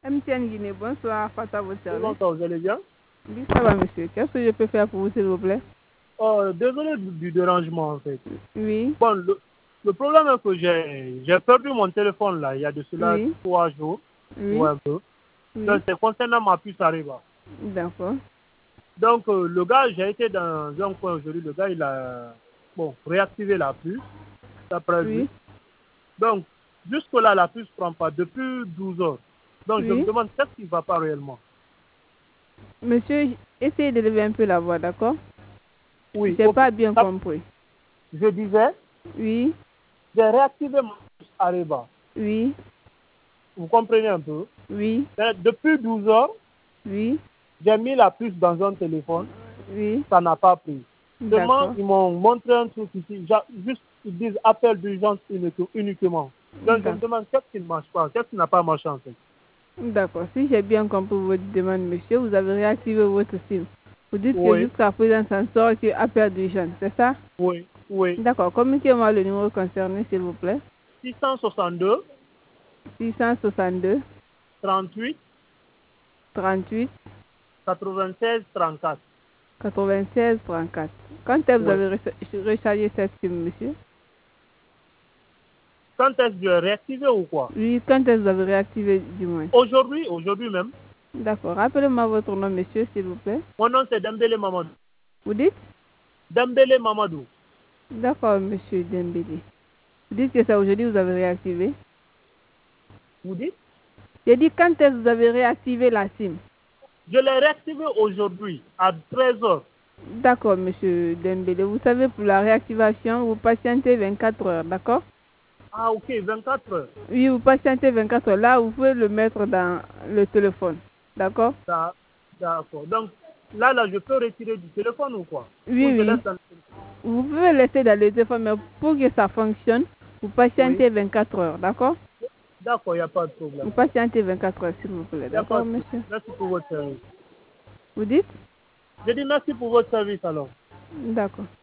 MTN Guinée, bonsoir, Fata, votre service. Bonsoir, vous allez bien? Oui, ça va, monsieur. Qu'est-ce que je peux faire pour vous, s'il vous plaît? Désolé du dérangement, en fait. Oui. Bon, le problème est que j'ai perdu mon téléphone, là, il y a de cela Oui. 3 jours. Oui. Ou un peu. Oui. Donc, c'est concernant ma puce Arriva. D'accord. Donc, le gars, j'ai été dans un coin aujourd'hui, le gars, il a réactivé la puce, d'après lui. Oui. Donc, jusque-là, la puce ne prend pas depuis 12 heures. Donc, je me Oui. demande qu'est-ce qui ne va pas réellement. Monsieur, essayez de lever un peu la voix, d'accord? Oui, J'ai ok. pas bien compris. Je disais, Oui. j'ai réactivé ma puce Arriva. Oui. Vous comprenez un peu? Oui. Mais depuis 12 heures, Oui. j'ai mis la puce dans un téléphone, Oui. ça n'a pas pris. Seulement, D'accord. ils m'ont montré un truc ici, juste ils disent appel d'urgence uniquement. Donc je me demande qu'est-ce qui ne marche pas, qu'est-ce qui n'a pas marché en fait. D'accord. Si j'ai bien compris votre demande, monsieur, vous avez réactivé votre SIM. Vous dites que Oui, jusqu'à présent, ça ne sort que appel d'urgence, c'est ça? oui, oui. D'accord. Communiquez-moi le numéro concerné, s'il vous plaît. 662 662 38 38 96 34. 96 34. Quand est-ce que vous Oui. avez rechargé cette SIM, monsieur? Quand est-ce que je vais réactiver ou quoi? Oui, quand est-ce que vous avez réactivé du moins? Aujourd'hui même. D'accord. Rappelez-moi votre nom, monsieur, s'il vous plaît. Mon nom c'est Dembélé Mamadou. Vous dites? Dembélé Mamadou. D'accord, monsieur Dembélé. Vous dites que c'est aujourd'hui que vous avez réactivé? Vous dites? J'ai dit quand est-ce que vous avez réactivé la SIM? Je l'ai réactivé aujourd'hui à 13 heures. D'accord, monsieur Dembélé. Vous savez, pour la réactivation, vous patientez 24 heures, d'accord? Ah ok, 24 heures. Oui, vous patientez 24 heures. Là, vous pouvez le mettre dans le téléphone, d'accord? D'accord. Donc, là, je peux retirer du téléphone ou quoi? Oui, Ou je oui. laisse dans le téléphone? Vous pouvez laisser dans le téléphone, mais pour que ça fonctionne, vous Oui. patientez 24 heures, d'accord? D'accord, il n'y a pas de problème. Vous patientez 24 heures, s'il vous plaît, Il n'y a pas d'accord, de problème. monsieur? Merci pour votre service. Vous dites? Je dis merci pour votre service alors. D'accord.